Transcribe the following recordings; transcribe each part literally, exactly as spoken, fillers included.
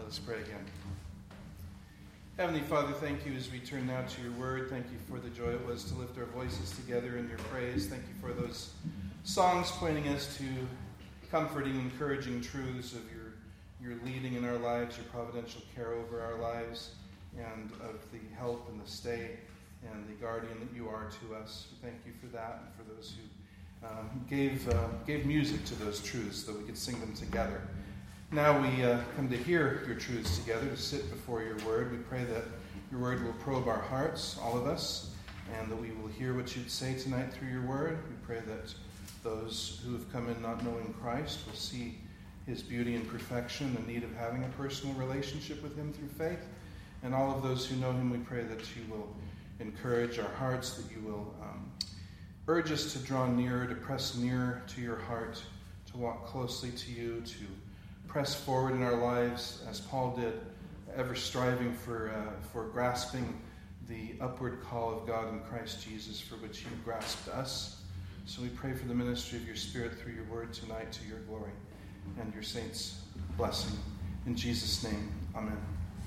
Let us pray again. Heavenly Father, thank you as we turn now to your word. Thank you for the joy it was to lift our voices together in your praise. Thank you for those songs pointing us to comforting, encouraging truths of your, your leading in our lives, your providential care over our lives, and of the help and the stay and the guardian that you are to us. We thank you for that and for those who um, gave, uh, gave music to those truths so that we could sing them together. Now we uh, come to hear your truths together, to sit before your word. We pray that your word will probe our hearts, all of us, and that we will hear what you'd say tonight through your word. We pray that those who have come in not knowing Christ will see his beauty and perfection, the need of having a personal relationship with him through faith. And all of those who know him, we pray that you will encourage our hearts, that you will um, urge us to draw nearer, to press nearer to your heart, to walk closely to you, to press forward in our lives, as Paul did, ever striving for uh, for grasping the upward call of God in Christ Jesus, for which you grasped us. So we pray for the ministry of your Spirit through your word tonight, to your glory and your saints' blessing. In Jesus' name, amen.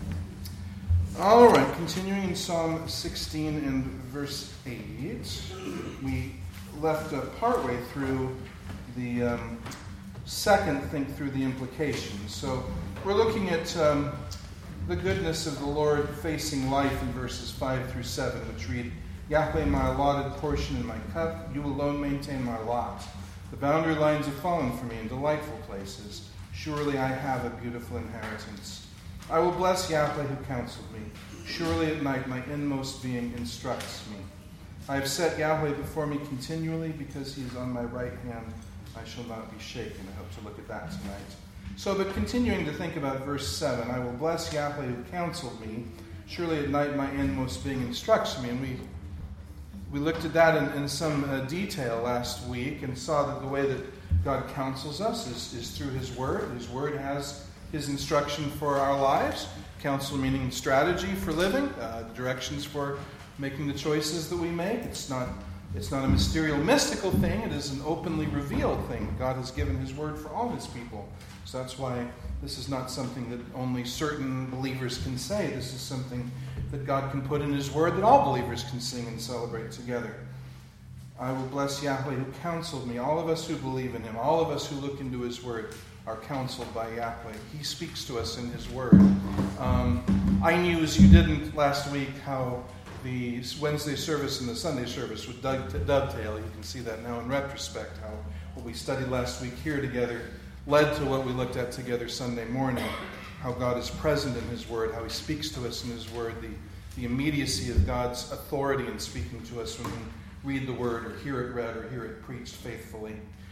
All right, continuing in Psalm sixteen and verse eight, we left uh, partway through the um, second think through the implications. So we're looking at um, the goodness of the Lord facing life in verses five through seven, which read, Yahweh, my allotted portion in my cup, you alone maintain my lot. The boundary lines have fallen for me in delightful places. Surely I have a beautiful inheritance. I will bless Yahweh who counseled me. Surely at night my inmost being instructs me. I have set Yahweh before me continually, because he is on my right hand. I shall not be shaken. I hope to look at that tonight. So, but continuing to think about verse seven, I will bless Yahweh who counseled me. Surely at night my inmost being instructs me. And we we looked at that in, in some uh, detail last week and saw that the way that God counsels us is, is through his word. His word has his instruction for our lives. Counsel meaning strategy for living, uh, directions for making the choices that we make. It's not It's not a mysterious, mystical thing. It is an openly revealed thing. God has given his word for all his people. So that's why this is not something that only certain believers can say. This is something that God can put in his word that all believers can sing and celebrate together. I will bless Yahweh who counseled me. All of us who believe in him, all of us who look into his word, are counseled by Yahweh. He speaks to us in his word. Um, I knew, as you didn't last week, how the Wednesday service and the Sunday service would dovetail. You can see that now in retrospect, how what we studied last week here together led to what we looked at together Sunday morning, how God is present in his word, how he speaks to us in his word, the, the immediacy of God's authority in speaking to us when we read the word or hear it read or hear it preached faithfully.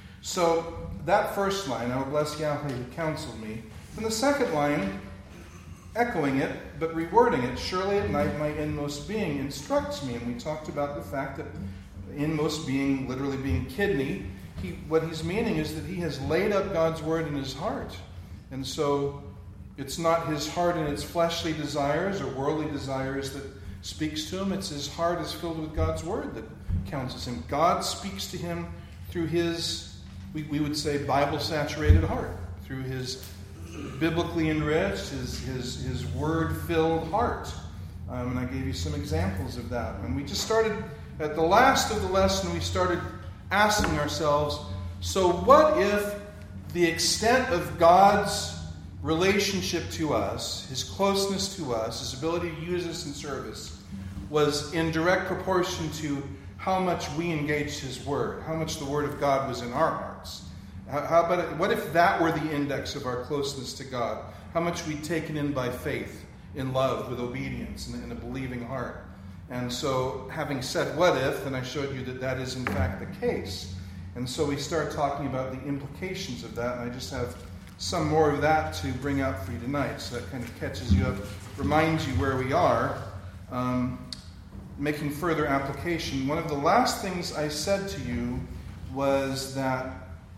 So that first line, I will bless Yahweh who counseled me. And the second line, echoing it, but rewording it, surely at night my inmost being instructs me. And we talked about the fact that inmost being, literally being kidney, he, what he's meaning is that he has laid up God's word in his heart. And so it's not his heart and its fleshly desires or worldly desires that speaks to him. It's his heart is filled with God's word that counsels him. God speaks to him through his, we, we would say, Bible-saturated heart, through his biblically enriched, his his his word-filled heart. Um, and I gave you some examples of that. And we just started, at the last of the lesson, we started asking ourselves, so what if the extent of God's relationship to us, his closeness to us, his ability to use us in service, was in direct proportion to how much we engaged his word, how much the word of God was in our hearts? How about it, what if that were the index of our closeness to God? How much we'd taken in by faith, in love, with obedience, and in a believing heart. And so, having said what if, then I showed you that that is in fact the case. And so we start talking about the implications of that, and I just have some more of that to bring out for you tonight. So that kind of catches you up, reminds you where we are, um, making further application. One of the last things I said to you was that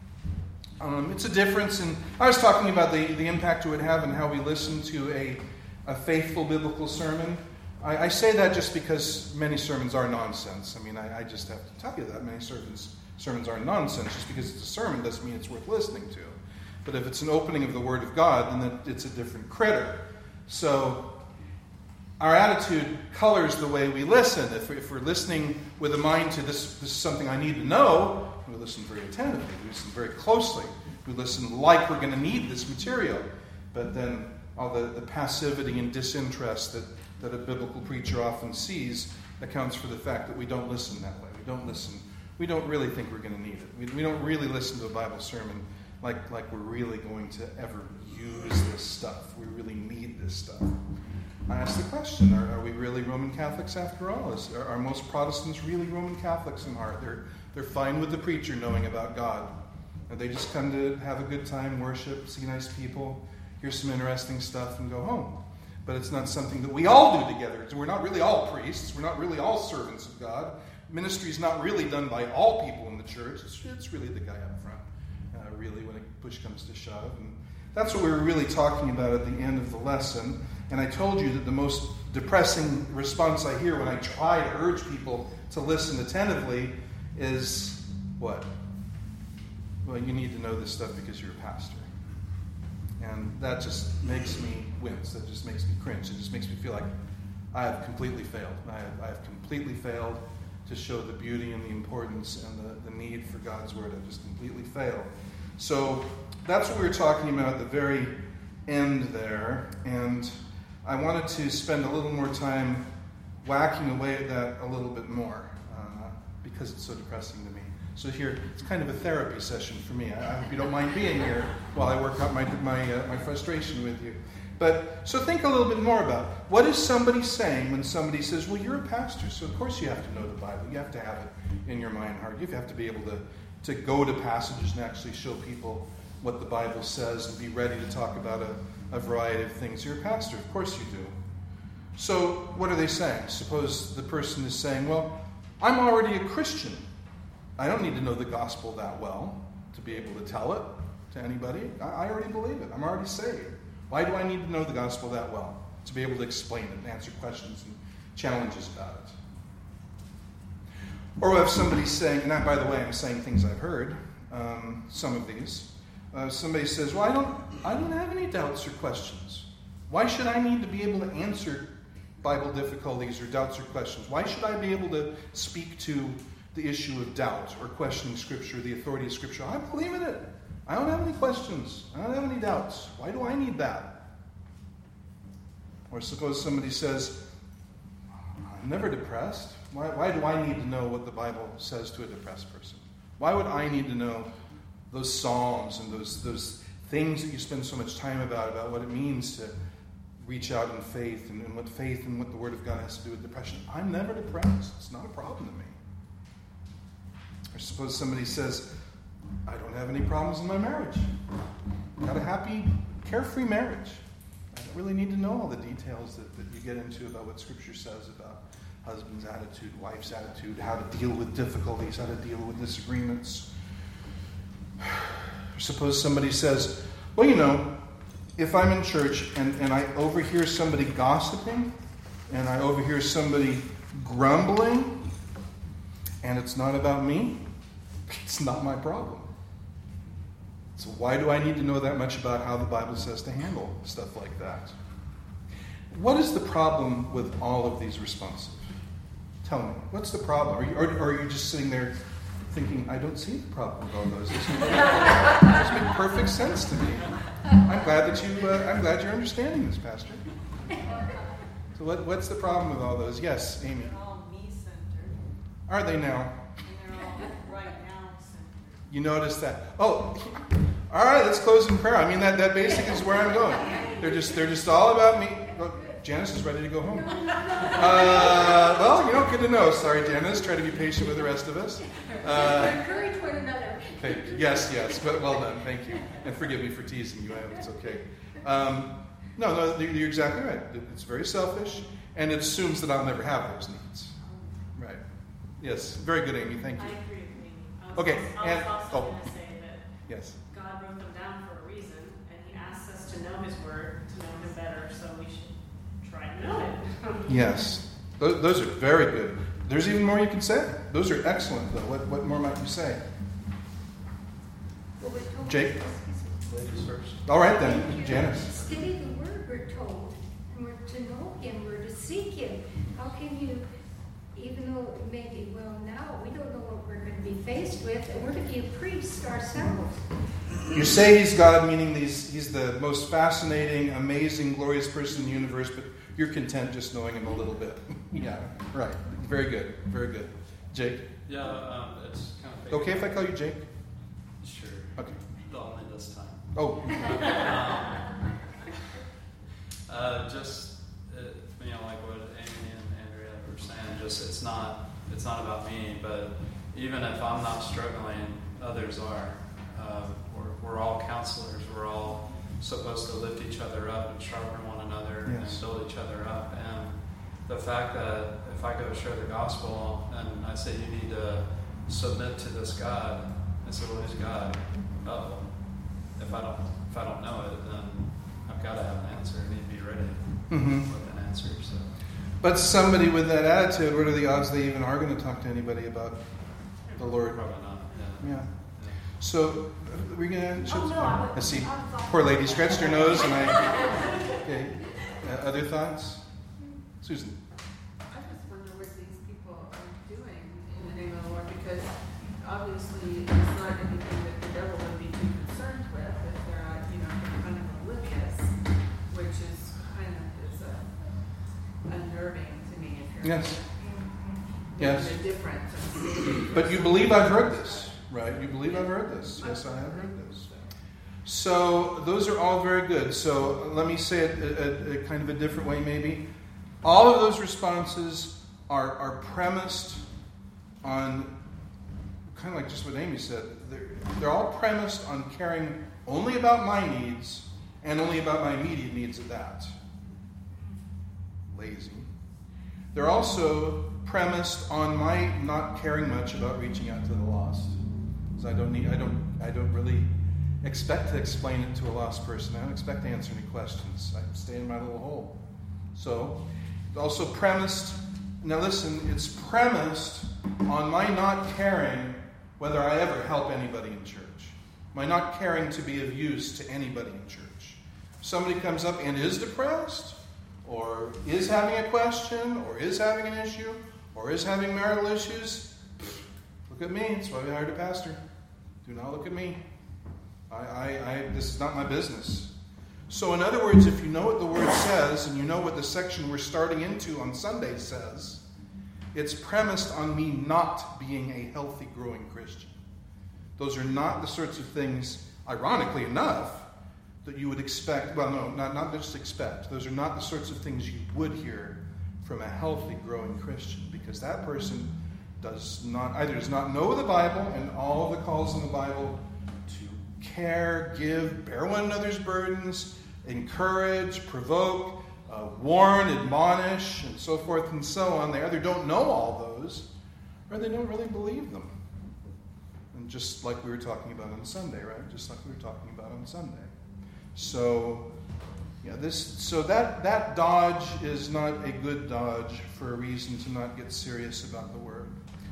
Um, it's a difference in, I was talking about the, the impact it would have and how we listen to a, a faithful biblical sermon. I, I say that just because many sermons are nonsense. I mean, I, I just have to tell you that many sermons, sermons are nonsense. Just because it's a sermon doesn't mean it's worth listening to. But if it's an opening of the Word of God, then it, it's a different critter. So our attitude colors the way we listen. If, if we're listening with a mind to this, this is something I need to know, we listen very attentively, we listen very closely. We listen like we're going to need this material. But then all the, the passivity and disinterest that, that a biblical preacher often sees accounts for the fact that we don't listen that way. We don't listen. We don't really think we're going to need it. We, we don't really listen to a Bible sermon like, like we're really going to ever use this stuff. We really need this stuff. I ask the question, are, are we really Roman Catholics after all? Is, are, are most Protestants really Roman Catholics in heart? They're, they're fine with the preacher knowing about God. And they just come to have a good time, worship, see nice people, hear some interesting stuff, and go home. But it's not something that we all do together. We're not really all priests. We're not really all servants of God. Ministry is not really done by all people in the church. It's, it's really the guy up front, uh, really, when a push comes to shove. And that's what we were really talking about at the end of the lesson. And I told you that the most depressing response I hear when I try to urge people to listen attentively is, what? Well, you need to know this stuff because you're a pastor. And that just makes me wince. That just makes me cringe. It just makes me feel like I have completely failed. I have, I have completely failed to show the beauty and the importance and the, the need for God's Word. I just completely failed. So that's what we were talking about at the very end there. And I wanted to spend a little more time whacking away at that a little bit more uh, because it's so depressing to me. So here, it's kind of a therapy session for me. I, I hope you don't mind being here while I work out my my, uh, my frustration with you. But so think a little bit more about what is somebody saying when somebody says, well, you're a pastor, so of course you have to know the Bible. You have to have it in your mind and heart. You have to be able to, to go to passages and actually show people what the Bible says and be ready to talk about a, a variety of things. You're a pastor. Of course you do. So what are they saying? Suppose the person is saying, well, I'm already a Christian. I don't need to know the gospel that well to be able to tell it to anybody. I, I already believe it. I'm already saved. Why do I need to know the gospel that well? To be able to explain it and answer questions and challenges about it. Or if somebody's saying, and I, by the way, I'm saying things I've heard, um, some of these. Uh, somebody says, well, I don't, I don't have any doubts or questions. Why should I need to be able to answer Bible difficulties or doubts or questions? Why should I be able to speak to the issue of doubt or questioning Scripture, the authority of Scripture? I believe in it. I don't have any questions. I don't have any doubts. Why do I need that? Or suppose somebody says, I'm never depressed. Why, why do I need to know what the Bible says to a depressed person? Why would I need to know those psalms and those, those things that you spend so much time about, about what it means to reach out in faith and, and what faith and what the Word of God has to do with depression? I'm never depressed. It's not a problem to me. Or suppose somebody says, I don't have any problems in my marriage. I've got a happy, carefree marriage. I don't really need to know all the details that, that you get into about what Scripture says about husband's attitude, wife's attitude, how to deal with difficulties, how to deal with disagreements. Or suppose somebody says, well, you know, if I'm in church and, and I overhear somebody gossiping and I overhear somebody grumbling, and it's not about me, it's not my problem. So why do I need to know that much about how the Bible says to handle stuff like that? What is the problem with all of these responses? Tell me, what's the problem? Are you, or, or are you just sitting there thinking, I don't see the problem with all those? Those make, make perfect sense to me. I'm glad that you. Uh, I'm glad you're understanding this, Pastor. So what, what's the problem with all those? Yes, Amy. They're all me-centered. Are they now? And they're all right-now-centered. You notice that? Oh, all right. Let's close in prayer. I mean, that, that basically is where I'm going. They're just they're just all about me. Well, Janice is ready to go home. Uh, well, you know, good to know. Sorry, Janice. Try to be patient with the rest of us. Uh, Encourage one another. Thank you. Yes, yes. But well done. Thank you. And forgive me for teasing you. It's okay. Um, no, no, you're exactly right. It's very selfish, and it assumes that I'll never have those needs. Right. Yes. Very good, Amy. Thank you. I agree with Amy. I was Okay. Also, And, I was also oh. going to say that Yes. God wrote them down for a reason, and He asks us to know His Word, to know Him better, so we should try to know it. Yes. Those, those are very good. There's even more you can say. Those are excellent, though. What, what more might you say? Well, we told Jake? us- ladies first. All right then, Janice. Study the Word, we're told, and we're to know Him, we're to seek Him. How can you, even though it may be well now, we don't know what we're going to be faced with, and we're to be a priest ourselves. You say He's God, meaning he's, he's the most fascinating, amazing, glorious person in the universe, but you're content just knowing Him a little bit. Yeah, right. Very good, very good. Jake? Yeah, um, it's kind of... Okay if I call you Jake? Sure. Okay. Only this time. Oh. um, uh, just, uh, you know, like what Amy and Andrea were saying, just it's not, it's not about me, but even if I'm not struggling, others are. Uh, we're, we're all counselors. We're all supposed to lift each other up and sharpen one another Yes. and build each other up. And the fact that if I go share the gospel and I say you need to submit to this God, I say, well, who's God? Oh, if I don't if I don't know it, then I've got to have an answer. I need to be ready Mm-hmm. with an answer. So. But somebody with that attitude, what are the odds they even are going to talk to anybody about the Lord? Probably not. Yeah. Yeah. Yeah. So, are we going to... Oh, no, I would- I see. I was off. Poor lady scratched her nose, and I... Okay. Uh, other thoughts? Susan? I just wonder what these people are doing in the name of the Lord, because obviously it's not anything that the devil would be too concerned with if they're, uh, you know, kind of oblivious, which is kind of is uh, unnerving to me. If you're Yes. there's Yes. a difference. in- But you believe I've heard this, right? You believe I've heard this. Yes, I have heard this. So those are all very good. So let me say it a, a, a kind of a different way, maybe. All of those responses are, are premised on kind of like just what Amy said. They're, they're all premised on caring only about my needs and only about my immediate needs at that. Lazy. They're also premised on my not caring much about reaching out to the lost. Because I don't need, I don't, I don't really expect to explain it to a lost person. I don't expect to answer any questions. I stay in my little hole. So, it's also premised, now listen, it's premised on my not caring whether I ever help anybody in church. My not caring to be of use to anybody in church. If somebody comes up and is depressed, or is having a question, or is having an issue, or is having marital issues, look at me. That's why we hired a pastor. Do not look at me. I, I, I, this is not my business. So in other words, if you know what the Word says, and you know what the section we're starting into on Sunday says, it's premised on me not being a healthy, growing Christian. Those are not the sorts of things, ironically enough, that you would expect, well, no, not, not just expect. Those are not the sorts of things you would hear from a healthy, growing Christian, because that person does not, either does not know the Bible and all the calls in the Bible to care, give, bear one another's burdens, encourage, provoke, uh, warn, admonish, and so forth and so on. They either don't know all those, or they don't really believe them. And just like we were talking about on Sunday, right? Just like we were talking about on Sunday. So, yeah, this. So that that dodge is not a good dodge for a reason to not get serious about the Word.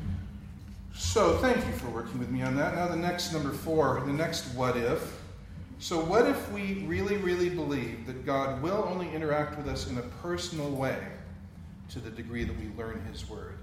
So thank you for working with me on that. Now the next number four, the next what if. So what if we really, really believe that God will only interact with us in a personal way to the degree that we learn His Word?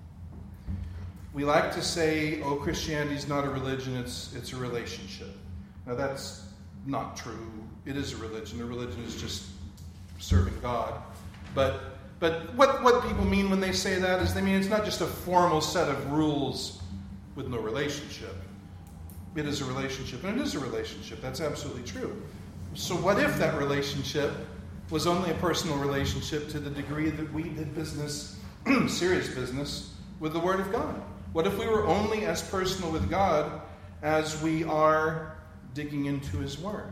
We like to say, oh, Christianity is not a religion, it's it's a relationship. Now that's not true. It is a religion. A religion is just serving God. But but what, what people mean when they say that is they mean it's not just a formal set of rules with no relationship. It is a relationship, and it is a relationship. That's absolutely true. So what if that relationship was only a personal relationship to the degree that we did business, serious business, with the Word of God? What if we were only as personal with God as we are digging into His Word?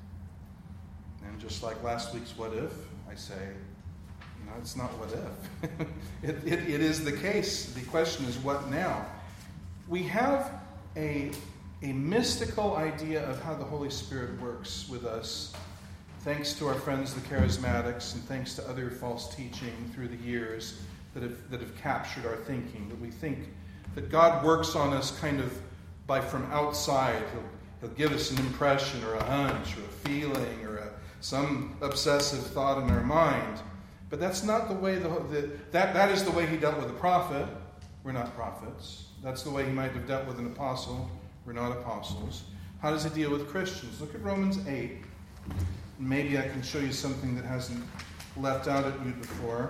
And just like last week's what if, I say, no, it's not what if. it, it, it is the case. The question is what now? We have a, a mystical idea of how the Holy Spirit works with us, thanks to our friends the Charismatics and thanks to other false teaching through the years that have, that have captured our thinking, that we think that God works on us kind of by from outside. He'll He'll give us an impression or a hunch or a feeling or a, some obsessive thought in our mind. But that's not the way, the, the that, that is the way he dealt with a prophet. We're not prophets. That's the way he might have dealt with an apostle. We're not apostles. How does he deal with Christians? Look at Romans eight. Maybe I can show you something that hasn't leapt out at you before.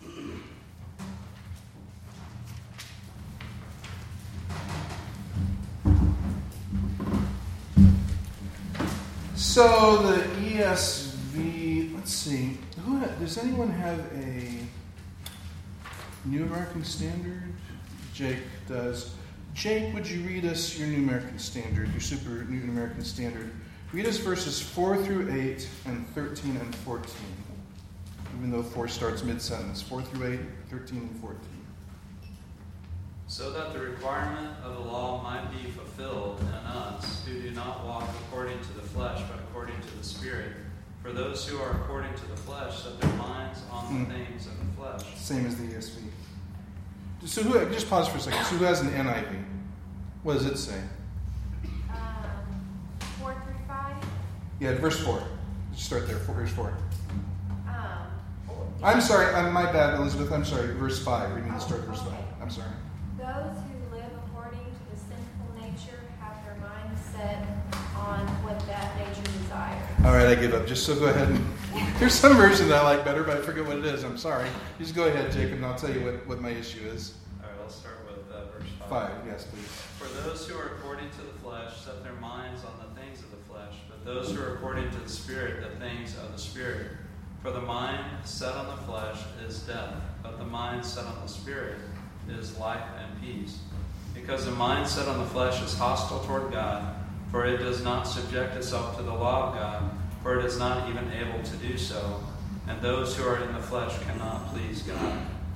So the E S V, let's see. Who, does anyone have a New American Standard? Jake does. Jake, would you read us your New American Standard, your super New American Standard? Read us verses four through eight and thirteen and fourteen. Even though four starts mid-sentence. four through eight, thirteen and fourteen. So that the requirement of the law might be fulfilled in us who do not walk according to the flesh, but according to the Spirit. For those who are according to the flesh set their minds on the mm. things of the flesh. Same as the E S V. So who, just pause for a second. So who has an N I V? What does it say? Um, four through five? Yeah, verse four. Just start there. Verse four. Um, I'm sorry. I'm, my bad, Elizabeth. I'm sorry. Verse five. We need to start verse okay. five. I'm sorry. Those who live according to the sinful nature have their mind set on what that nature desires. All right, I give up. Just so go ahead and... There's some version that I like better, but I forget what it is. I'm sorry. Just go ahead, Jacob, and I'll tell you what, what my issue is. All right, let's start with uh, verse five. Five, yes, please. For those who are according to the flesh set their minds on the things of the flesh, but those who are according to the Spirit, the things of the Spirit. For the mind set on the flesh is death, but the mind set on the Spirit is life and peace. Because the mind set on the flesh is hostile toward God, for it does not subject itself to the law of God, for it is not even able to do so. And those who are in the flesh cannot please God.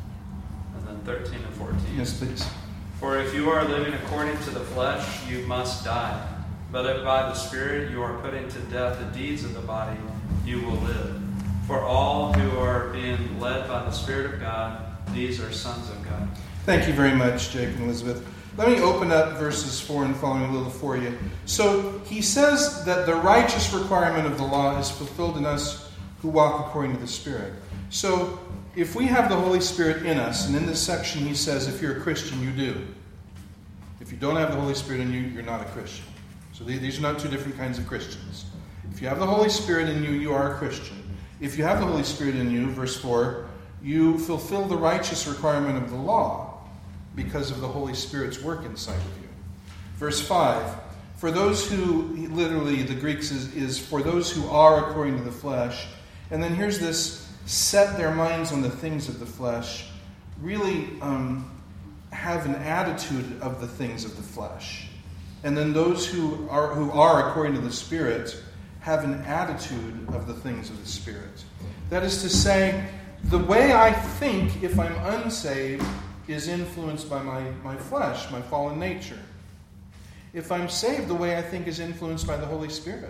And then thirteen and fourteen. Yes, please. For if you are living according to the flesh, you must die. But if by the Spirit you are putting to death the deeds of the body, you will live. For all who are being led by the Spirit of God, these are sons of God. Thank you very much, Jake and Elizabeth. Let me open up verses four and following a little for you. So he says that the righteous requirement of the law is fulfilled in us who walk according to the Spirit. So if we have the Holy Spirit in us, and in this section he says if you're a Christian, you do. If you don't have the Holy Spirit in you, you're not a Christian. So these are not two different kinds of Christians. If you have the Holy Spirit in you, you are a Christian. If you have the Holy Spirit in you, verse four, you fulfill the righteous requirement of the law because of the Holy Spirit's work inside of you. Verse five, for those who, literally the Greeks is, is for those who are according to the flesh. And then here's this, set their minds on the things of the flesh, really um, have an attitude of the things of the flesh. And then those who are who are according to the Spirit have an attitude of the things of the Spirit. That is to say, the way I think if I'm unsaved is influenced by my, my flesh, my fallen nature. If I'm saved, the way I think is influenced by the Holy Spirit.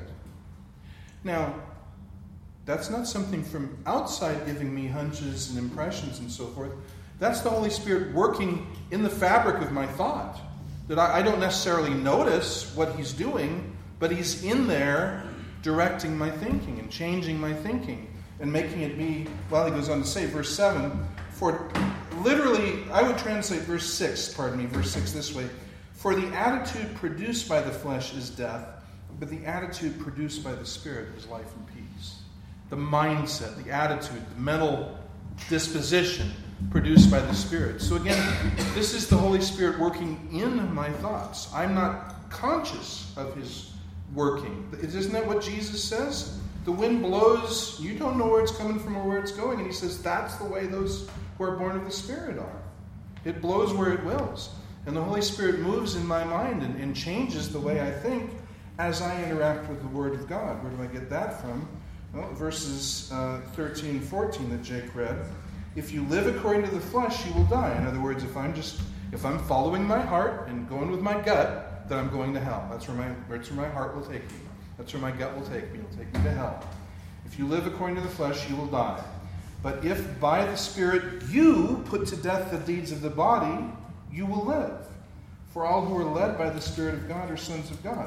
Now, that's not something from outside giving me hunches and impressions and so forth. That's the Holy Spirit working in the fabric of my thought. That I, I don't necessarily notice what He's doing, but He's in there directing my thinking and changing my thinking and making it be, well, he goes on to say, verse seven, for literally, I would translate verse six, pardon me, verse six this way, for the attitude produced by the flesh is death, but the attitude produced by the Spirit is life and peace. The mindset, the attitude, the mental disposition produced by the Spirit. So again, this is the Holy Spirit working in my thoughts. I'm not conscious of His working. Isn't that what Jesus says? The wind blows, you don't know where it's coming from or where it's going. And He says that's the way those who are born of the Spirit are. It blows where it wills. And the Holy Spirit moves in my mind and, and changes the way I think as I interact with the Word of God. Where do I get that from? Well, verses uh, thirteen and fourteen that Jake read. If you live according to the flesh, you will die. In other words, if I'm just if I'm following my heart and going with my gut, then I'm going to hell. That's where my that's where my heart will take me. That's where my gut will take me. It'll take me to hell. If you live according to the flesh, you will die. But if by the Spirit you put to death the deeds of the body, you will live. For all who are led by the Spirit of God are sons of God.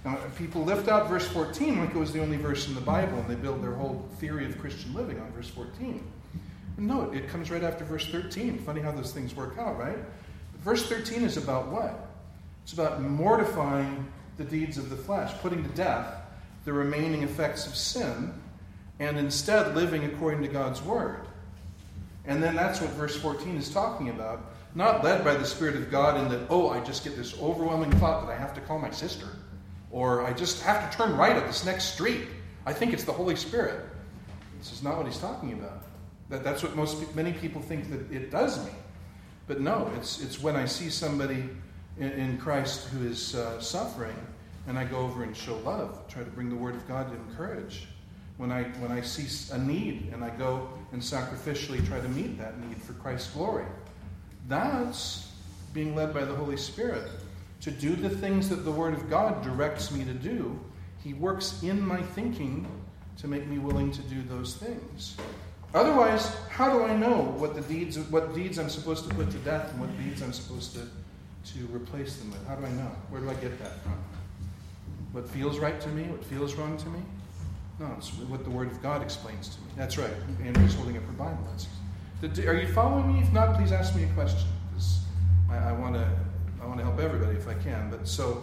Now, people lift out verse fourteen like it was the only verse in the Bible, and they build their whole theory of Christian living on verse fourteen. No, it comes right after verse thirteen. Funny how those things work out, right? But verse thirteen is about what? It's about mortifying the deeds of the flesh, putting to death the remaining effects of sin, and instead living according to God's word. And then that's what verse fourteen is talking about. Not led by the Spirit of God in that, oh, I just get this overwhelming thought that I have to call my sister. Or I just have to turn right at this next street. I think it's the Holy Spirit. This is not what he's talking about. That, that's what most many people think that it does mean. But no, it's it's when I see somebody in, in Christ who is uh, suffering, and I go over and show love, try to bring the Word of God to encourage. When I when I see a need, and I go and sacrificially try to meet that need for Christ's glory. That's being led by the Holy Spirit to do the things that the Word of God directs me to do. He works in my thinking to make me willing to do those things. Otherwise, how do I know what the deeds, what deeds I'm supposed to put to death and what deeds I'm supposed to, to replace them with? How do I know? Where do I get that from? What feels right to me? What feels wrong to me? No, it's what the Word of God explains to me. That's right. Andrew's holding up her Bible. That's, are you following me? If not, please ask me a question, because I, I want to I want to help everybody if I can. But so,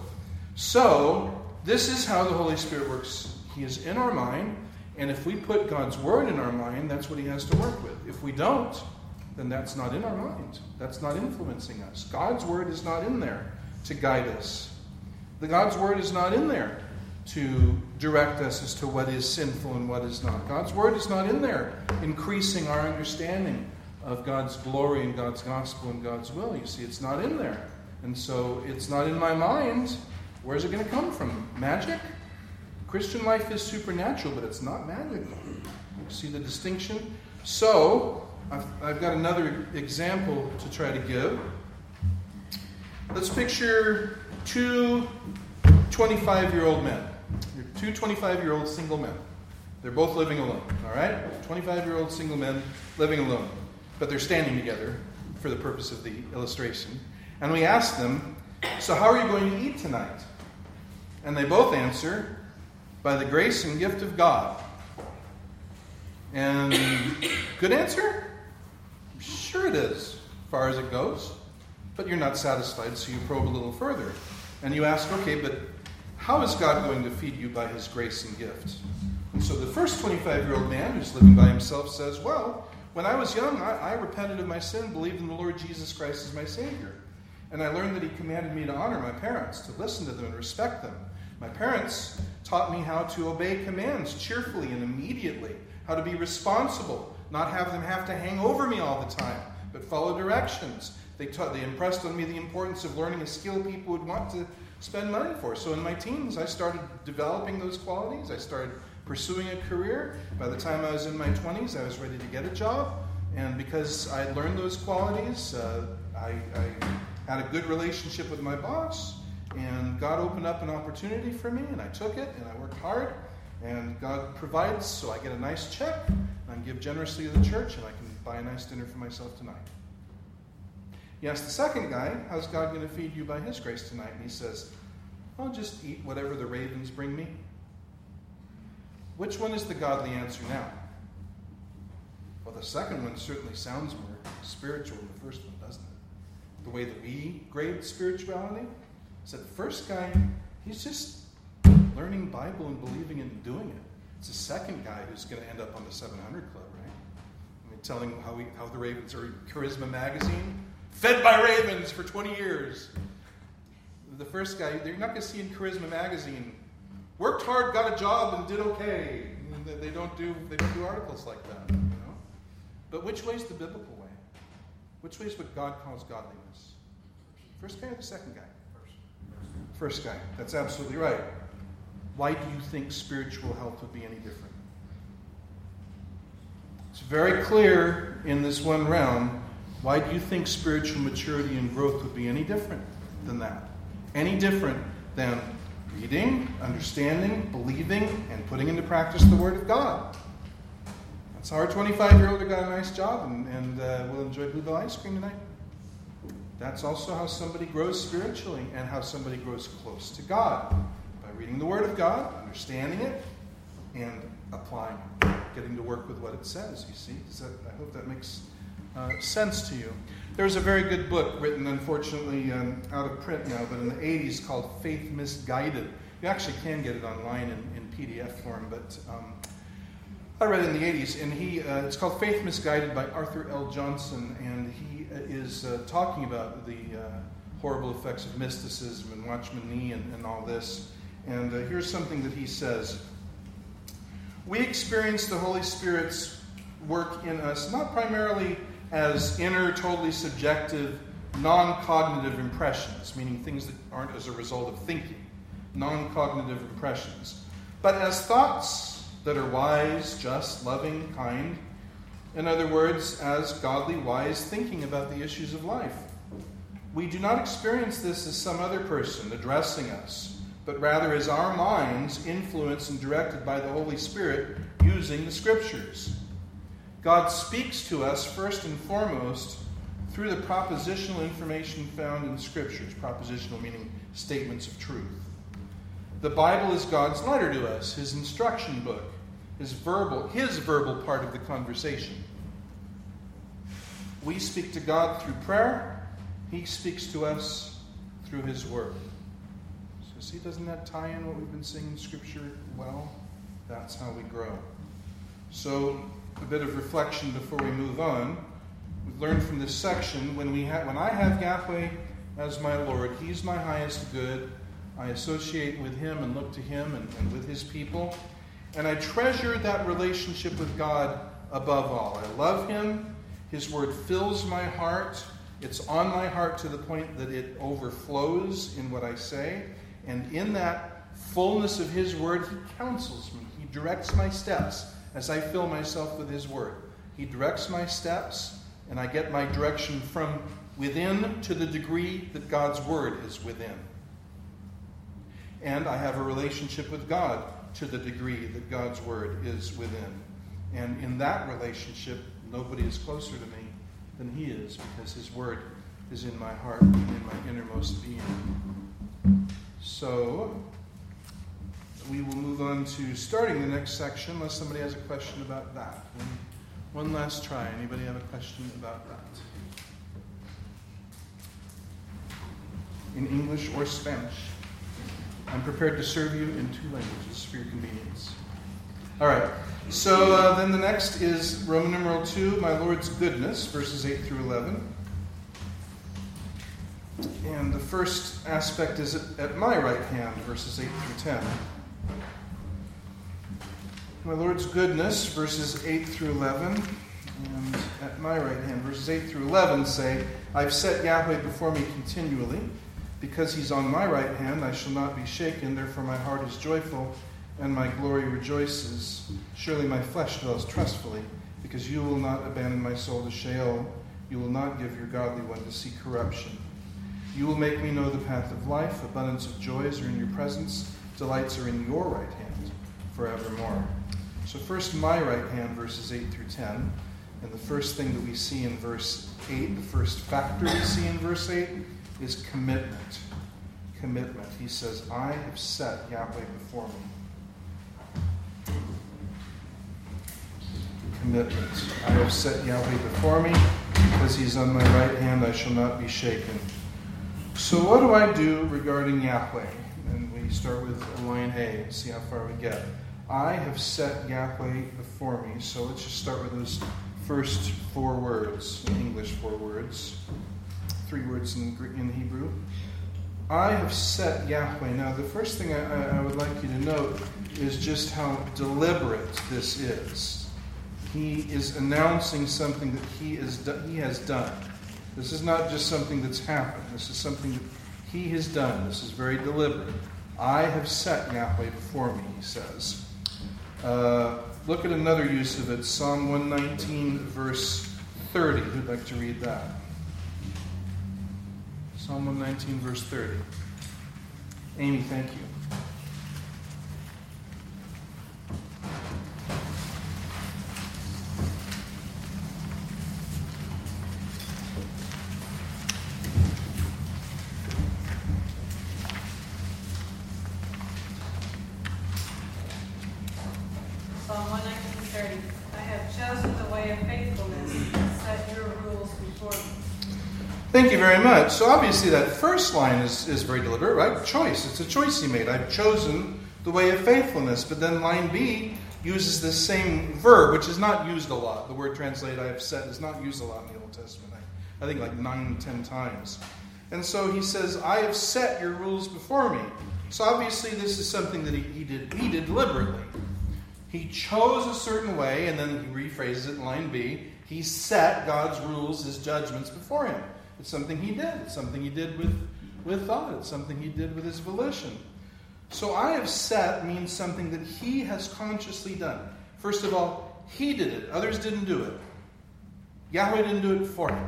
so this is how the Holy Spirit works. He is in our mind, and if we put God's Word in our mind, that's what He has to work with. If we don't, then that's not in our mind. That's not influencing us. God's Word is not in there to guide us. The God's Word is not in there to direct us as to what is sinful and what is not. God's Word is not in there increasing our understanding of God's glory and God's gospel and God's will. You see, it's not in there. And so it's not in my mind. Where's it going to come from? Magic? Christian life is supernatural, but it's not magic. You see the distinction? So, I've, I've got another example to try to give. Let's picture two twenty-five-year-old men. You're two twenty-five-year-old single men. They're both living alone, all right? twenty-five-year-old single men living alone. But they're standing together for the purpose of the illustration. And we ask them, so how are you going to eat tonight? And they both answer, by the grace and gift of God. And good answer? Sure it is, as far as it goes. But you're not satisfied, so you probe a little further. And you ask, okay, but how is God going to feed you by His grace and gift? And so the first twenty-five-year-old man who's living by himself says, well, when I was young, I, I repented of my sin, believed in the Lord Jesus Christ as my Savior. And I learned that He commanded me to honor my parents, to listen to them and respect them. My parents taught me how to obey commands cheerfully and immediately, how to be responsible, not have them have to hang over me all the time, but follow directions. They taught, they impressed on me the importance of learning a skill people would want to spend money for. So in my teens, I started developing those qualities. I started pursuing a career. By the time I was in my twenties, I was ready to get a job. And because I had learned those qualities, uh, I, I had a good relationship with my boss. And God opened up an opportunity for me, and I took it, and I worked hard. And God provides, so I get a nice check, and I give generously to the church, and I can buy a nice dinner for myself tonight. You ask the second guy, how's God going to feed you by His grace tonight? And he says, I'll just eat whatever the ravens bring me. Which one is the godly answer now? Well, the second one certainly sounds more spiritual than the first one, doesn't it? The way that we grade spirituality. So the first guy, he's just learning Bible and believing it and doing it. It's the second guy who's going to end up on the seven hundred Club, right? I mean, telling how we, how the Ravens are in Charisma Magazine, fed by Ravens for twenty years. The first guy, they're not going to see in Charisma Magazine, worked hard, got a job, and did okay. They don't do they don't do articles like that, you know. But which way is the biblical way? Which way is what God calls godliness? First guy or the second guy? First guy. That's absolutely right. Why do you think spiritual health would be any different? It's very clear in this one round. Why do you think spiritual maturity and growth would be any different than that? Any different than reading, understanding, believing, and putting into practice the Word of God. That's how our twenty-five-year-old who got a nice job and, and uh, will enjoy Bluebell ice cream tonight. That's also how somebody grows spiritually and how somebody grows close to God, by reading the Word of God, understanding it, and applying it, getting to work with what it says, you see. Does that, I hope that makes uh, sense to you. There's a very good book written, unfortunately, um, out of print now, but in the eighties called Faith Misguided. You actually can get it online in, in P D F form, but um, I read it in the eighties, and he uh, it's called Faith Misguided by Arthur L. Johnson, and he uh, is uh, talking about the uh, horrible effects of mysticism and Watchman Nee and, and all this. And uh, here's something that he says. We experience the Holy Spirit's work in us not primarily as inner, totally subjective, non-cognitive impressions, meaning things that aren't as a result of thinking, non-cognitive impressions, but as thoughts that are wise, just, loving, kind. In other words, as godly, wise thinking about the issues of life. We do not experience this as some other person addressing us, but rather as our minds influenced and directed by the Holy Spirit using the Scriptures. God speaks to us first and foremost through the propositional information found in the Scriptures. Propositional meaning statements of truth. The Bible is God's letter to us, His instruction book, His verbal, His verbal part of the conversation. We speak to God through prayer. He speaks to us through His Word. So see, doesn't that tie in what we've been seeing in Scripture well? That's how we grow. So, a bit of reflection before we move on. We've learned from this section, when we ha- when I have Yahweh as my Lord, He's my highest good. I associate with Him and look to Him and, and with His people. And I treasure that relationship with God above all. I love Him. His Word fills my heart. It's on my heart to the point that it overflows in what I say. And in that fullness of His Word, He counsels me. He directs my steps as I fill myself with His Word. He directs my steps, and I get my direction from within to the degree that God's Word is within. And I have a relationship with God to the degree that God's Word is within. And in that relationship, nobody is closer to me than He is, because His Word is in my heart and in my innermost being. So, we will move on to starting the next section, unless somebody has a question about that. One, one last try. Anybody have a question about that? In English or Spanish? I'm prepared to serve you in two languages for your convenience. All right. So uh, then the next is Roman numeral two, my Lord's goodness, verses eight through eleven. And the first aspect is at, at my right hand, verses eight through ten. My Lord's goodness, verses eight through eleven. And at my right hand, verses eight through eleven say, I've set Yahweh before me continually. Because He's on my right hand, I shall not be shaken. Therefore my heart is joyful, and my glory rejoices. Surely my flesh dwells trustfully, because You will not abandon my soul to Sheol. You will not give Your godly one to see corruption. You will make me know the path of life. Abundance of joys are in Your presence. Delights are in Your right hand forevermore. So first, my right hand, verses eight through ten. And the first thing that we see in verse eight, the first factor we see in verse eight, is commitment. Commitment. He says, I have set Yahweh before me. Commitment. I have set Yahweh before me. Because He's on my right hand, I shall not be shaken. So what do I do regarding Yahweh? And we start with line A and see how far we get. I have set Yahweh before me. So let's just start with those first four words, in English four words. Three words in, in Hebrew. I have set Yahweh. Now, the first thing I, I would like you to note is just how deliberate this is. He is announcing something that he, is do, he has done. This is not just something that's happened. This is something that He has done. This is very deliberate. I have set Yahweh before me, he says. Uh, look at another use of it. Psalm one nineteen, verse thirty. Who'd like to read that? Psalm one nineteen, verse thirty. Amy, thank you. way of faithfulness, set your rules before me. Thank you very much. So obviously that first line is, is very deliberate, right? Choice. It's a choice he made. I've chosen the way of faithfulness. But then line B uses this same verb, which is not used a lot. The word translated I have set is not used a lot in the Old Testament. I, I think like nine, ten times. And so he says, I have set your rules before me. So obviously this is something that he, he did he did deliberately. He chose a certain way, and then he rephrases it in line B. He set God's rules, his judgments before him. It's something he did. It's something he did with, with thought. It's something he did with his volition. So I have set means something that he has consciously done. First of all, he did it. Others didn't do it. Yahweh didn't do it for him.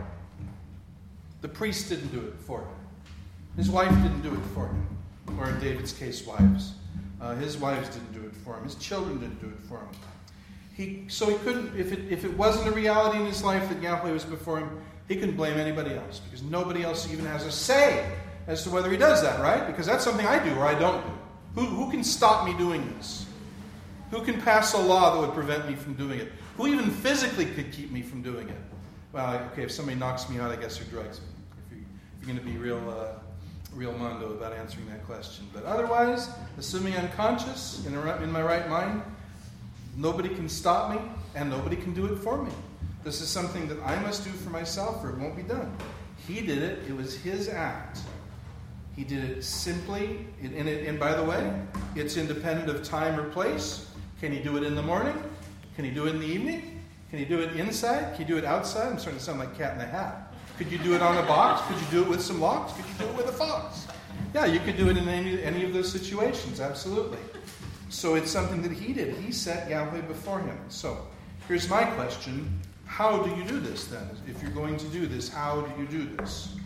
The priest didn't do it for him. His wife didn't do it for him. Or in David's case, wives. Uh, his wives didn't do it for him. His children didn't do it for him. He, so he couldn't, if it, if it wasn't a reality in his life that Yahweh was before him, he couldn't blame anybody else, because nobody else even has a say as to whether he does that, right? Because that's something I do or I don't do. Who, who can stop me doing this? Who can pass a law that would prevent me from doing it? Who even physically could keep me from doing it? Well, okay, if somebody knocks me out, I guess who drugs me. If, you, if you're going to be real, uh, real mondo about answering that question. But otherwise, assuming I'm conscious, in, a, in my right mind, nobody can stop me, and nobody can do it for me. This is something that I must do for myself, or it won't be done. He did it. It was his act. He did it simply. And, it, and by the way, it's independent of time or place. Can he do it in the morning? Can he do it in the evening? Can he do it inside? Can you do it outside? I'm starting to sound like Cat in the Hat. Could you do it on a box? Could you do it with some locks? Could you do it with a fox? Yeah, you could do it in any, any of those situations, absolutely. So it's something that he did. He set Yahweh before him. So here's my question. How do you do this then? If you're going to do this, how do you do this?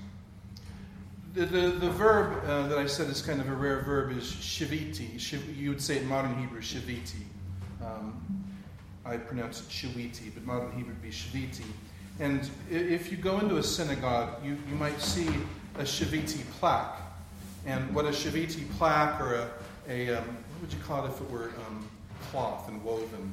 The, the, the verb uh, that I said is kind of a rare verb is shiviti. Shiv, you would say it in modern Hebrew, shiviti. Um, I pronounce it shiviti, but modern Hebrew would be shiviti. And if you go into a synagogue, you, you might see a shiviti plaque. And what a shiviti plaque or a, a um, what would you call it if it were um, cloth and woven?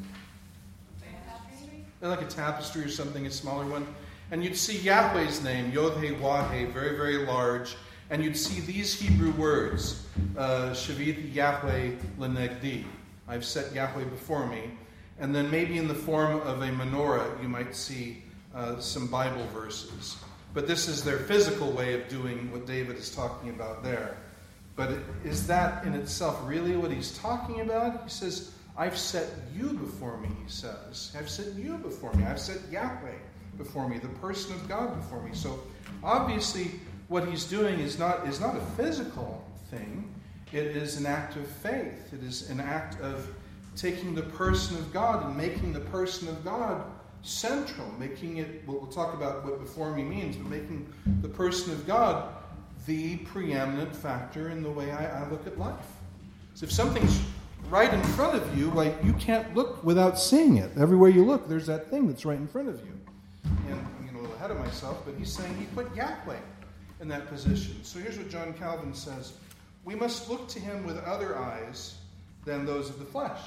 Like a tapestry or something, a smaller one. And you'd see Yahweh's name, Yod-Heh-Wah-Heh, very, very large. And you'd see these Hebrew words, uh, Shavit Yahweh Lenegdi. I've set Yahweh before me. And then maybe in the form of a menorah, you might see uh, some Bible verses. But this is their physical way of doing what David is talking about there. But is that in itself really what he's talking about? He says, I've set you before me, he says. I've set you before me. I've set Yahweh before me, the person of God before me. So obviously what he's doing is not, is not a physical thing. It is an act of faith. It is an act of taking the person of God and making the person of God central. Making it, well, we'll talk about what before me means, but making the person of God the preeminent factor in the way I, I look at life. So if something's right in front of you, like you can't look without seeing it. Everywhere you look, there's that thing that's right in front of you. And I'm getting a little ahead of myself, but he's saying he put Yahweh in that position. So here's what John Calvin says. We must look to him with other eyes than those of the flesh.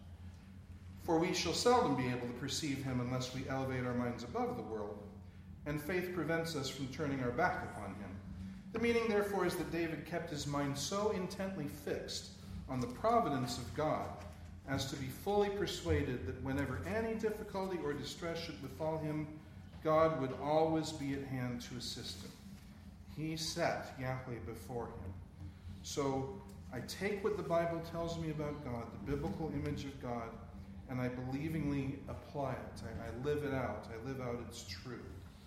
For we shall seldom be able to perceive him unless we elevate our minds above the world. And faith prevents us from turning our back upon him. The meaning, therefore, is that David kept his mind so intently fixed on the providence of God as to be fully persuaded that whenever any difficulty or distress should befall him, God would always be at hand to assist him. He set Yahweh before him. So I take what the Bible tells me about God, the biblical image of God, and I believingly apply it. I, I live it out. I live out its truth.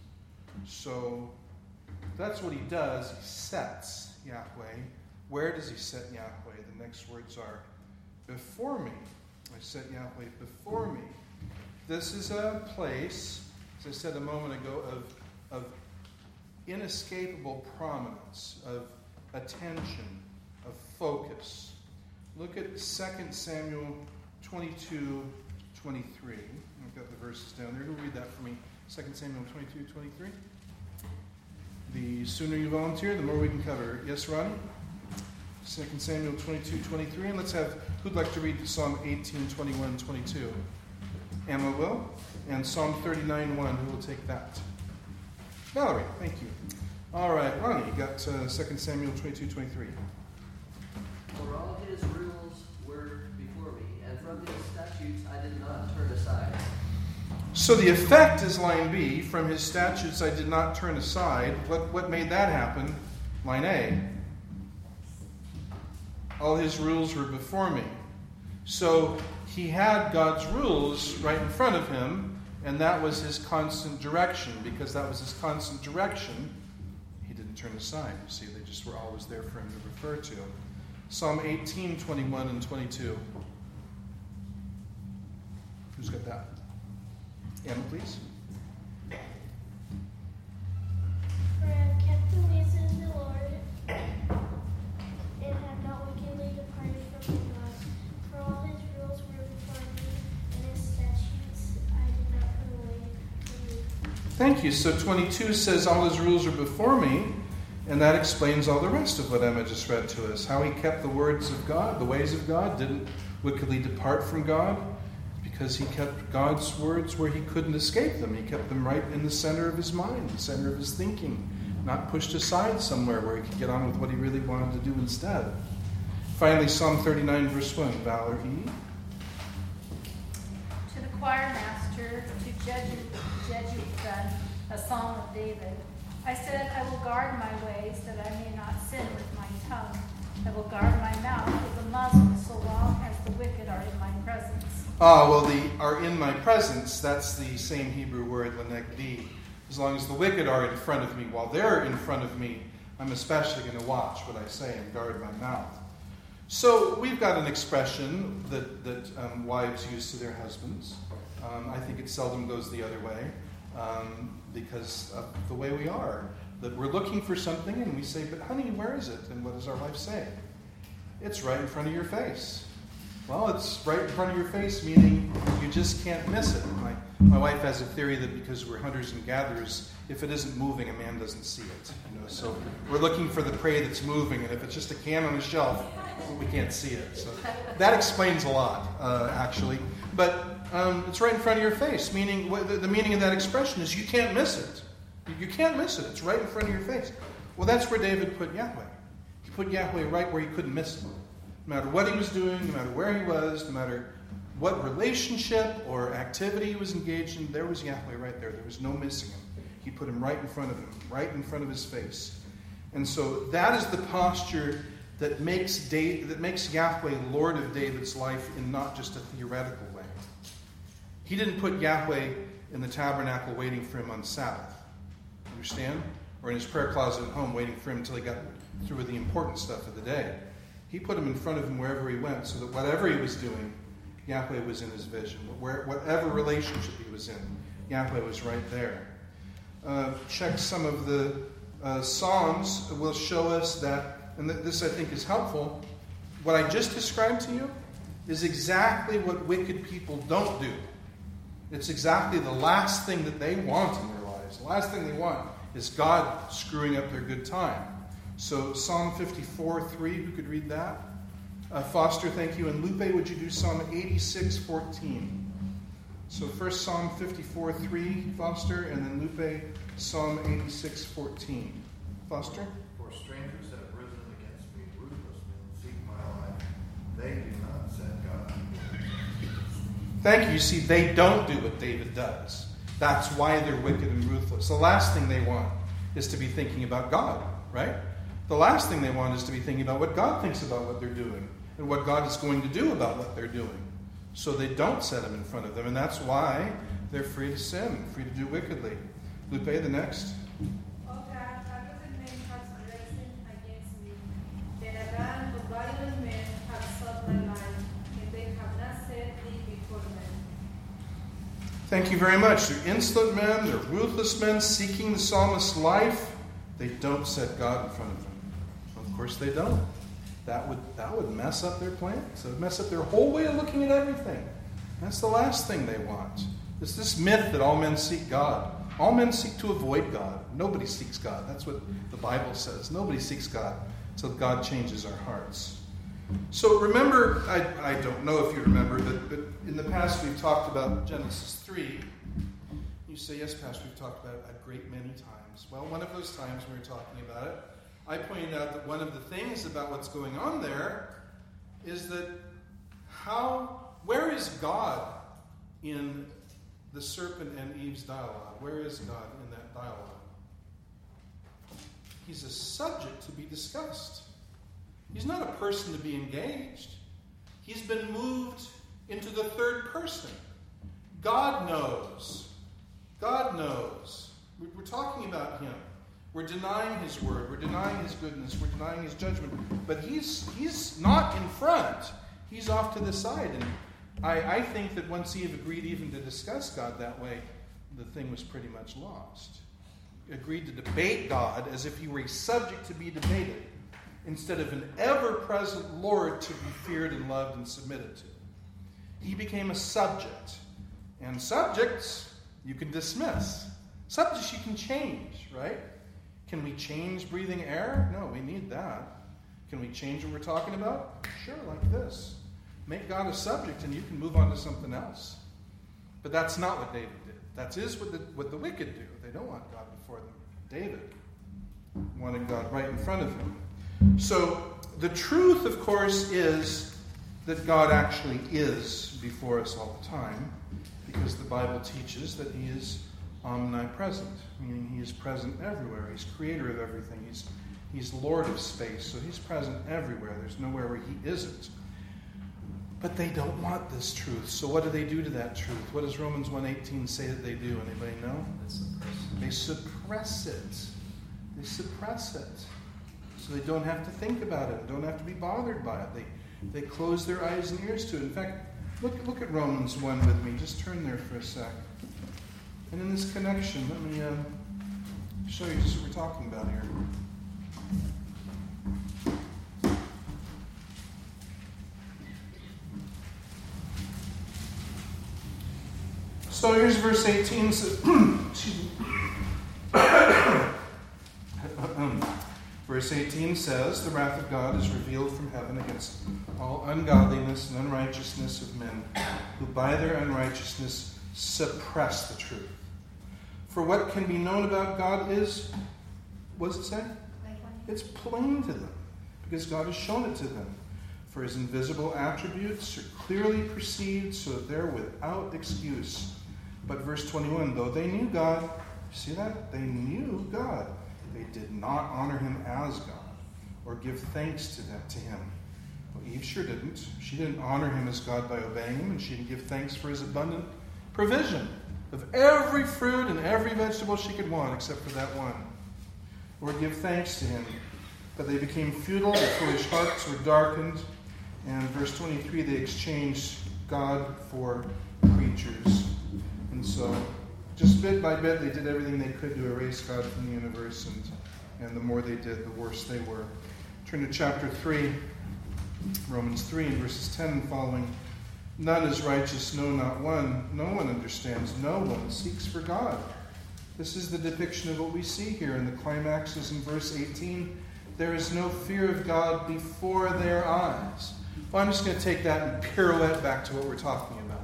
So that's what he does. He sets Yahweh. Where does he set Yahweh? The next words are, before me. I set Yahweh before me. This is a place, as I said a moment ago, of, of inescapable prominence, of attention, of focus. Look at Second Samuel twenty-two twenty-three. I've got the verses down there. Who read that for me? Second Samuel twenty-two twenty-three. The sooner you volunteer, the more we can cover. Yes, Ronnie? Second Samuel twenty-two twenty-three. And let's have, who'd like to read Psalm eighteen twenty-one twenty-two? Emma will. and Psalm thirty-nine one. Who will take that? Valerie, thank you. All right, Ronnie, you got uh, Second Samuel twenty-two twenty-three. For all his rules were before me, and from his statutes I did not turn aside. So the effect is line B. From his statutes I did not turn aside. What, what made that happen? Line A. All his rules were before me. So he had God's rules right in front of him, and that was his constant direction. Because that was his constant direction, he didn't turn aside. You see, they just were always there for him to refer to. Psalm eighteen twenty-one and twenty-two. Who's got that? Emma, please. For I have kept the ways of the Lord, and have not wickedly departed from my God. For all his rules were before me, and his statutes I did not put away from me. Thank you. So twenty-two says, all his rules are before me, and that explains all the rest of what Emma just read to us. How he kept the words of God, the ways of God, didn't wickedly depart from God, because he kept God's words where he couldn't escape them. He kept them right in the center of his mind, the center of his thinking, not pushed aside somewhere where he could get on with what he really wanted to do instead. Finally, Psalm thirty-nine, verse one. Valerie. To the choir master, to Jeduthun, a psalm of David. I said, I will guard my ways, that I may not sin with my tongue. I will guard my mouth with a muzzle, so long as the wicked are in my presence. Ah, well, the are in my presence, that's the same Hebrew word, lenegdi. As long as the wicked are in front of me, while they're in front of me, I'm especially going to watch what I say and guard my mouth. So we've got an expression that, that um, wives use to their husbands. Um, I think it seldom goes the other way um, because of the way we are. That we're looking for something and we say, but honey, where is it? And what does our wife say? It's right in front of your face. Well, it's right in front of your face, meaning you just can't miss it. My, my wife has a theory that because we're hunters and gatherers, if it isn't moving, a man doesn't see it. You know, so we're looking for the prey that's moving, and if it's just a can on a shelf, we can't see it. So that explains a lot, uh, actually. But um, it's right in front of your face, meaning the, the meaning of that expression is you can't miss it. You can't miss it. It's right in front of your face. Well, that's where David put Yahweh. He put Yahweh right where he couldn't miss him. No matter what he was doing, no matter where he was, no matter what relationship or activity he was engaged in, there was Yahweh right there. There was no missing him. He put him right in front of him, right in front of his face. And so that is the posture that makes David, that makes Yahweh Lord of David's life in not just a theoretical way. He didn't put Yahweh in the tabernacle waiting for him on Sabbath. Understand? Or in his prayer closet at home waiting for him until he got through with the important stuff of the day. He put him in front of him wherever he went so that whatever he was doing, Yahweh was in his vision. Where, whatever relationship he was in, Yahweh was right there. Uh, check some of the uh, Psalms. Will show us that, and this I think is helpful, what I just described to you is exactly what wicked people don't do. It's exactly the last thing that they want in their lives. The last thing they want is God screwing up their good time. So Psalm fifty-four three, who could read that? Uh, Foster, thank you. And Lupe, would you do Psalm eighty-six fourteen? So first Psalm fifty-four three, Foster, and then Lupe, Psalm eighty-six fourteen. Foster? For strangers have risen against me, ruthless men seek my life. They do not set God. Thank you. You see, they don't do what David does. That's why they're wicked and ruthless. The last thing they want is to be thinking about God, right? The last thing they want is to be thinking about what God thinks about what they're doing and what God is going to do about what they're doing. So they don't set him in front of them, and that's why they're free to sin, free to do wickedly. Lupe, the next. Oh God, how wicked men have risen against me. Then a band of violent men have sought my life, and they have not set thee before them. Thank you very much. They're insolent men, they're ruthless men seeking the psalmist's life. They don't set God in front of them. Of course they don't. That would that would mess up their plans. It would mess up their whole way of looking at everything. That's the last thing they want. It's this myth that all men seek God. All men seek to avoid God. Nobody seeks God. That's what the Bible says. Nobody seeks God until God changes our hearts. So remember, I, I don't know if you remember, but, but in the past we've talked about Genesis three, You say, yes, Pastor, we've talked about it a great many times. Well, one of those times we were talking about it, I pointed out that one of the things about what's going on there is that how, where is God in the serpent and Eve's dialogue? Where is God in that dialogue? He's a subject to be discussed. He's not a person to be engaged. He's been moved into the third person. God knows. God knows. We're talking about him. We're denying his word. We're denying his goodness. We're denying his judgment. But he's he's not in front. He's off to the side. And I, I think that once Eve agreed even to discuss God that way, the thing was pretty much lost. Agreed to debate God as if he were a subject to be debated, instead of an ever-present Lord to be feared and loved and submitted to. He became a subject. And subjects you can dismiss. Subjects you can change, right? Can we change breathing air? No, we need that. Can we change what we're talking about? Sure, like this. Make God a subject and you can move on to something else. But that's not what David did. That is what the, what the wicked do. They don't want God before them. David wanted God right in front of him. So the truth, of course, is that God actually is before us all the time, because the Bible teaches that he is omnipresent, meaning he is present everywhere. He's creator of everything. He's, he's Lord of space, so he's present everywhere. There's nowhere where he isn't. But they don't want this truth. So what do they do to that truth? What does Romans one eighteen say that they do? Anybody know? They suppress it. They suppress it. So they don't have to think about it. Don't have to be bothered by it. They they close their eyes and ears to it. In fact, look, look at Romans one with me. Just turn there for a sec. And in this connection, let me uh, show you just what we're talking about here. So here's verse eighteen. Says, excuse me. Verse eighteen says, the wrath of God is revealed from heaven against all ungodliness and unrighteousness of men, who by their unrighteousness suppress the truth. For what can be known about God is, what does it say? It's plain to them, because God has shown it to them. For his invisible attributes are clearly perceived, so that they're without excuse. But verse twenty-one, though they knew God, see that? They knew God. They did not honor him as God or give thanks to that to him. Well, Eve sure didn't. She didn't honor him as God by obeying him, and she didn't give thanks for his abundant provision of every fruit and every vegetable she could want except for that one, or give thanks to him. But they became futile, their foolish hearts were darkened, and in verse twenty-three they exchanged God for creatures. And so, just bit by bit, they did everything they could to erase God from the universe, and, and the more they did, the worse they were. Turn to chapter three, Romans three, and verses ten and following. None is righteous, no, not one. No one understands. No one seeks for God. This is the depiction of what we see here, and the climax is in verse eighteen. There is no fear of God before their eyes. Well, I'm just going to take that and pirouette back to what we're talking about.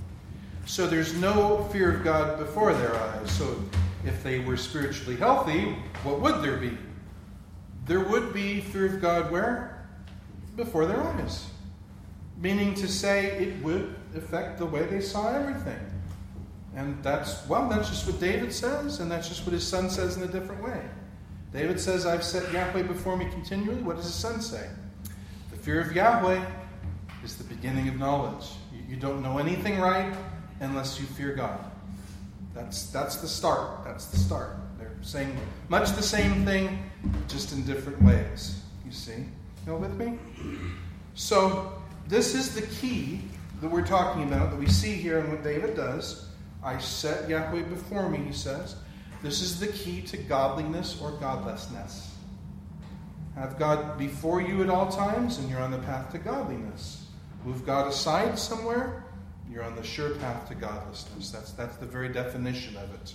So there's no fear of God before their eyes. So if they were spiritually healthy, what would there be? There would be fear of God where? Before their eyes. Meaning to say it would affect the way they saw everything. And that's, well, that's just what David says, and that's just what his son says in a different way. David says, I've set Yahweh before me continually. What does his son say? The fear of Yahweh is the beginning of knowledge. You, you don't know anything right unless you fear God. That's that's the start. That's the start. They're saying much the same thing, just in different ways. You see? You with me? So this is the key that we're talking about, that we see here in what David does. I set Yahweh before me, he says. This is the key to godliness or godlessness. Have God before you at all times, and you're on the path to godliness. Move God aside somewhere, you're on the sure path to godlessness. That's that's the very definition of it.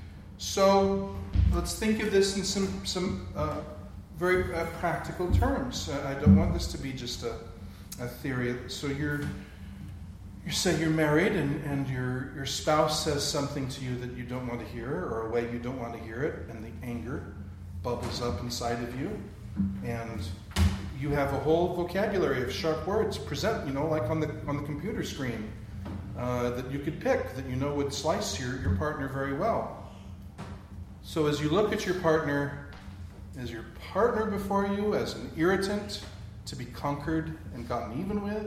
So let's think of this in some some uh, very uh, practical terms. Uh, I don't want this to be just a, a theory. So you're you say you're married and, and your, your spouse says something to you that you don't want to hear, or a way you don't want to hear it, and the anger bubbles up inside of you, and you have a whole vocabulary of sharp words present, you know, like on the on the computer screen, uh, that you could pick, that you know would slice your, your partner very well. So as you look at your partner, is your partner before you as an irritant to be conquered and gotten even with?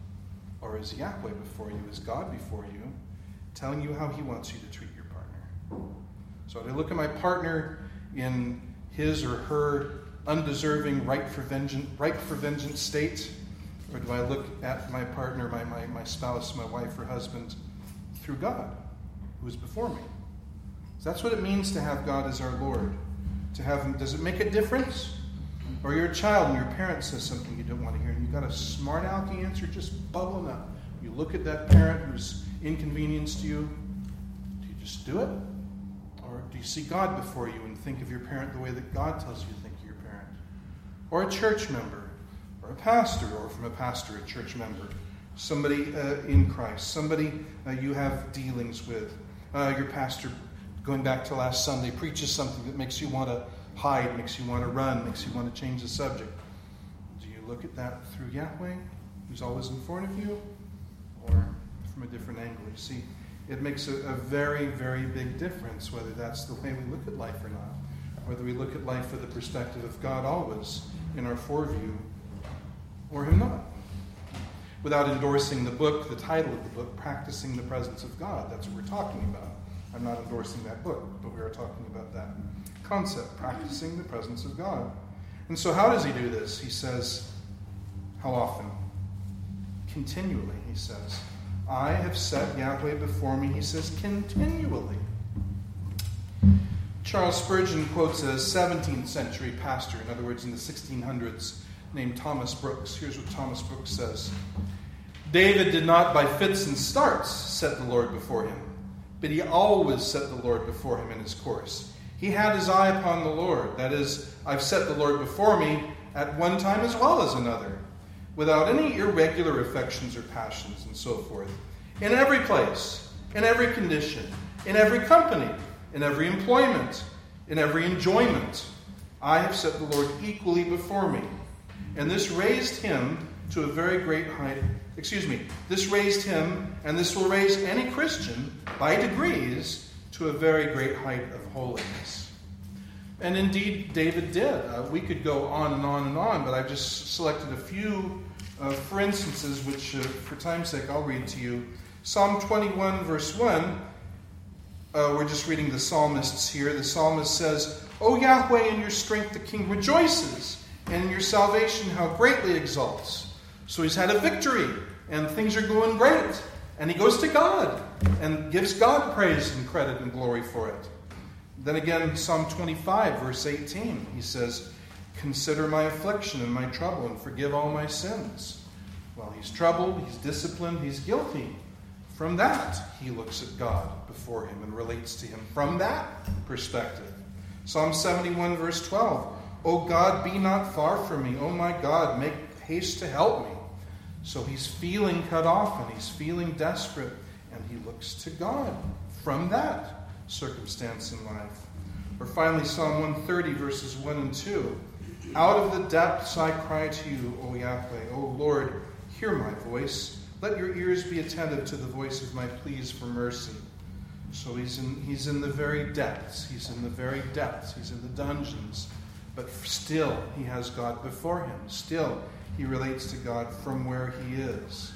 Or is Yahweh before you, is God before you, telling you how he wants you to treat your partner? So do I look at my partner in his or her undeserving right for vengeance, right for vengeance state? Or do I look at my partner, my, my, my spouse, my wife or husband, through God, who is before me? So that's what it means to have God as our Lord. To have him, does it make a difference? Or you're a child and your parent says something you don't want to hear, and you've got a smart alecky answer just bubbling up. You look at that parent who's inconvenienced you. Do you just do it? Or do you see God before you and think of your parent the way that God tells you to think of your parent? Or a church member, or a pastor, or from a pastor, a church member, somebody uh, in Christ, somebody uh, you have dealings with. Uh, your pastor, going back to last Sunday, preaches something that makes you want to hide, makes you want to run, makes you want to change the subject. Do you look at that through Yahweh, who's always in front of you, or from a different angle? You see, it makes a, a very, very big difference whether that's the way we look at life or not, whether we look at life with the perspective of God always in our foreview, or him not. Without endorsing the book, the title of the book, Practicing the Presence of God. That's what we're talking about. I'm not endorsing that book, but we are talking about that concept, practicing the presence of God. And so how does he do this? He says, how often? Continually, he says. I have set Yahweh before me, he says, continually. Charles Spurgeon quotes a seventeenth century pastor, in other words, in the sixteen hundreds, named Thomas Brooks. Here's what Thomas Brooks says. David did not by fits and starts set the Lord before him, but he always set the Lord before him in his course. He had his eye upon the Lord. That is, I've set the Lord before me at one time as well as another, without any irregular affections or passions and so forth. In every place, in every condition, in every company, in every employment, in every enjoyment, I have set the Lord equally before me. And this raised him to a very great height. Excuse me. This raised him, and this will raise any Christian by degrees to a very great height of holiness. And indeed, David did. Uh, we could go on and on and on, but I've just selected a few, uh, for instances, which, uh, for time's sake, I'll read to you. Psalm twenty-one, verse one. Uh, we're just reading the psalmists here. The psalmist says, O Yahweh, in your strength the king rejoices, and in your salvation how greatly exalts. So he's had a victory, and things are going great. And he goes to God and gives God praise and credit and glory for it. Then again, Psalm twenty-five, verse eighteen, he says, Consider my affliction and my trouble and forgive all my sins. Well, he's troubled, he's disciplined, he's guilty. From that, he looks at God before him and relates to him from that perspective. Psalm seventy-one, verse twelve, O God, be not far from me. O my God, make haste to help me. So he's feeling cut off and he's feeling desperate, and he looks to God from that circumstance in life. Or finally, Psalm one thirty, verses one and two. Out of the depths I cry to you, O Yahweh. O Lord, hear my voice. Let your ears be attentive to the voice of my pleas for mercy. So he's in, he's in the very depths. He's in the very depths. He's in the dungeons. But still, he has God before him. Still, he relates to God from where he is.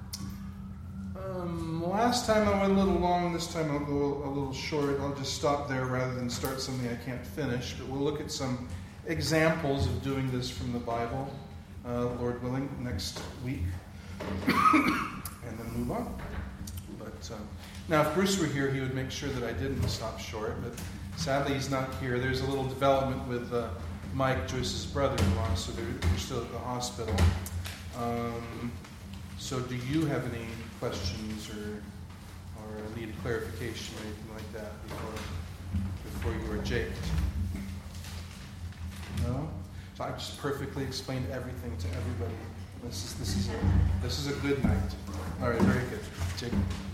Um, last time I went a little long. This time I'll go a little short. I'll just stop there rather than start something I can't finish. But we'll look at some examples of doing this from the Bible, uh, Lord willing, next week. And then move on. But uh, now, if Bruce were here, he would make sure that I didn't stop short. But sadly, he's not here. There's a little development with Uh, Mike, Joyce's brother-in-law, so they're, they're still at the hospital. Um, so do you have any questions or or need clarification or anything like that before before you were japed? No? So I've just perfectly explained everything to everybody. This is this is a, this is a good night. All right, very good. Jacob.